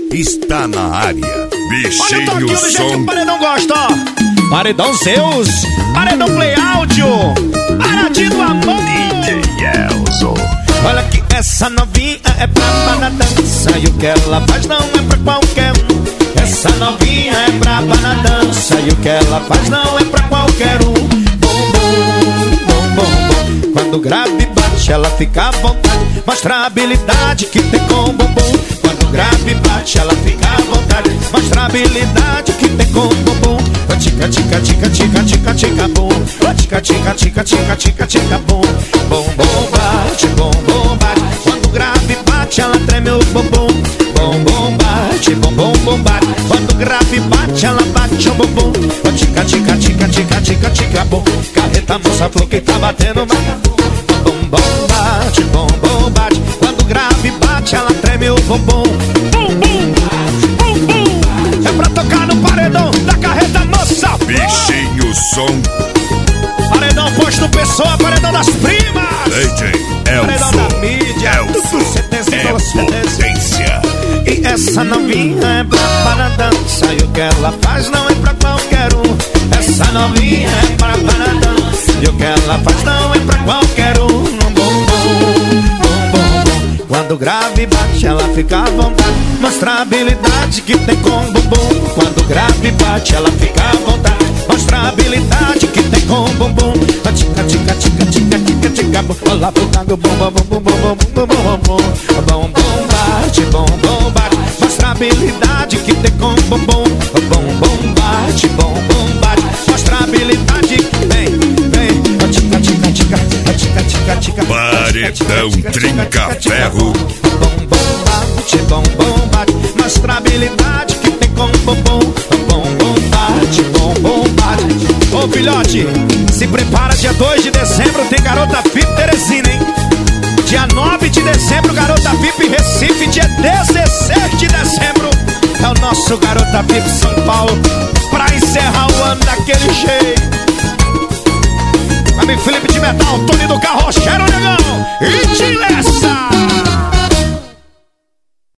está na área. Bichinho Olha o toquinho do jeito que som. o paredão gosta, ó. Paredão Zeus, paredão Play Áudio, Paradinho do Amor. DJ Elzo. Olha que essa novinha é braba na dança, e o que ela faz não é pra qualquer um. Essa novinha é braba na dança, e o que ela faz não é pra qualquer um. Bom, bom, bom, bom, bom. Quando o grave bate, ela fica à vontade, mostra a habilidade que tem com o bumbum. Quando o grave bate, ela fica à vontade, mostra a habilidade que tem com o bumbum. Tica, tica, tica, tica, tica, tica, bum. Tica, tica, tica, tica, tica, tica, bum. Bom, bom, bate, bom, bom, bate. Quando o grave bate, ela treme o bumbum. Bom, bom, bate, bom, bom, bom, bate. Quando o grave bate, ela bate o bumbum. Tica, tica, tica, tica, tica, tica, bum. Carreta moça falou que tá batendo mais. Bom, bom, bate, bom, bom, bate. Quando o grave bate, ela treme o bumbum. Bum, bum, bum, bum. É pra tocar no paredão da carreta moça. Bichinho som. Paredão posto pessoa, paredão das primas. DJ Paredão Elzo. da mídia. Elzo é potência. E essa novinha é braba na dança, e o que ela faz não é pra qualquer um. Essa novinha é braba na dança, e o que ela faz não é pra qualquer um. Bom, bom, bom, bom, bom. Quando o grave bate, ela fica à vontade, mostra a habilidade que tem com o bumbum. Quando o grave bate, ela fica à vontade, mostra a habilidade que tem com o bumbum. Tica, tica, tica, tica, tica, tica, bum. Olá pro tango, bum, bum, bum, bum, bum, bum, bum, bum, bum. Bom, bom, bate, bom, bom, bate. Mostra a habilidade que tem com o bumbum. Bom, bom, bate, bom, bom, bate. Mostra a habilidade que tem, vem. Tica, tica, tica, tica, tica, tica. Paredão trinca-ferro. Bom, bom, bate, bom, bom, bate. Mostra a habilidade que tem com o bumbum. Bom, bom, bate, bom, bom, bate. Ô filhote, se prepara, dia 2 de dezembro tem Garota VIP Teresina, hein? Dia 9 de dezembro, Garota VIP Recife. Dia 16 de dezembro é o nosso Garota VIP São Paulo, pra encerrar o ano daquele jeito. Amigo Felipe de Metal, Tony do Carrocheiro, negão, e Tiles.